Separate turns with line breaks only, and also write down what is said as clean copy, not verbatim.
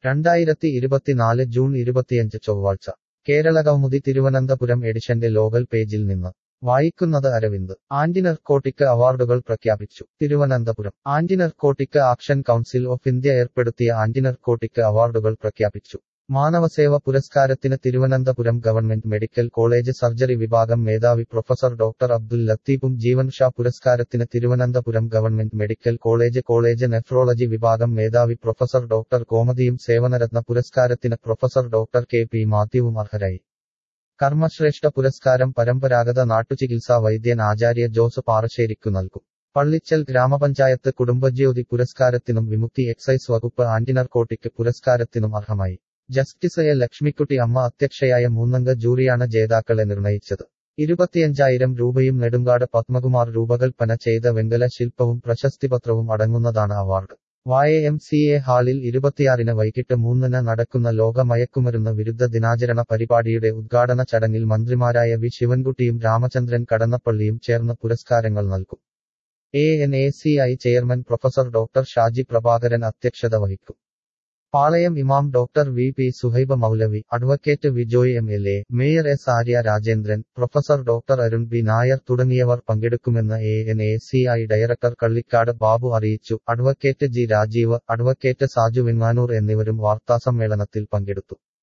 2024 June 25 ചൊവ്വാഴ്ച കേരളകൗമുദി തിരുവനന്തപുരം എഡിഷന്റെ local പേജിൽ നിന്ന് വായിക്കുന്നത് അരവിന്ദ് ആന്റിനർക്കോട്ടിക് അവാർഡുകൾ പ്രഖ്യാപിച്ചു Thiruvananthapuram antinarcotic action council of India ഏർപ്പെടുത്തിയ ആന്റിനർക്കോട്ടിക് അവാർഡുകൾ പ്രഖ്യാപിച്ചു മാനവസേവ പുരസ്കാരത്തിന് Thiruvananthapuram government medical college surgery വിഭാഗം മേധാവി പ്രൊഫസർ ഡോക്ടർ അബ്ദുൽ ലത്തീഫും ജീവൻ ഷാ പുരസ്കാരത്തിന് Thiruvananthapuram government medical college nephrology വിഭാഗം മേധാവി പ്രൊഫസർ ഡോക്ടർ കോമതിയും സേവനരത്ന പുരസ്കാരത്തിന് പ്രൊഫസർ ഡോക്ടർ കെ പി മാത്യുവും അർഹരായി കർമ്മശ്രേഷ്ഠ പുരസ്കാരം പരമ്പരാഗത നാട്ടുചികിത്സാ വൈദ്യൻ ആചാര്യ ജോസ് പാറശ്ശേരിക്കു നൽകും പള്ളിച്ചൽ ഗ്രാമപഞ്ചായത്ത് കുടുംബജ്യോതി പുരസ്കാരത്തിനും വിമുക്തി എക്സൈസ് വകുപ്പ് ആന്റിനർക്കോട്ടിക് പുരസ്കാരത്തിനും അർഹമായി ജസ്റ്റിസ് എ ലക്ഷ്മിക്കുട്ടി അമ്മ അധ്യക്ഷയായ മൂന്നംഗ ജൂറിയാണ് ജേതാക്കളെ നിർണയിച്ചത് 25,000 രൂപയും നെടുങ്കാട് പത്മകുമാർ രൂപകൽപ്പന ചെയ്ത വെങ്കല ശില്പവും പ്രശസ്തിപത്രവും അടങ്ങുന്നതാണ് അവാർഡ് YMCA ഹാളിൽ 26-ന് വൈകിട്ട് 3-ന് നടക്കുന്ന ലോക മയക്കുമരുന്ന് വിരുദ്ധ ദിനാചരണ പരിപാടിയുടെ ഉദ്ഘാടന ചടങ്ങിൽ മന്ത്രിമാരായ വി ശിവൻകുട്ടിയും രാമചന്ദ്രൻ കടന്നപ്പള്ളിയും ചേർന്ന് പുരസ്കാരങ്ങൾ നൽകും ANACI chairman professor doctor Shaji Prabhakaran അധ്യക്ഷത വഹിക്കും പാളയം ഇമാം ഡോക്ടർ വി പി സുഹൈബ മൗലവി advocate Vijoy MLA mayor S Arya Rajendran professor doctor Arun B Nair തുടങ്ങിയവർ പങ്കെടുക്കുമെന്ന് ANACI ഡയറക്ടർ കള്ളിക്കാട് ബാബു അറിയിച്ചു advocate G Rajeev advocate Saju Venganoor എന്നിവരും വാർത്താസമ്മേളനത്തിൽ പങ്കെടുത്തു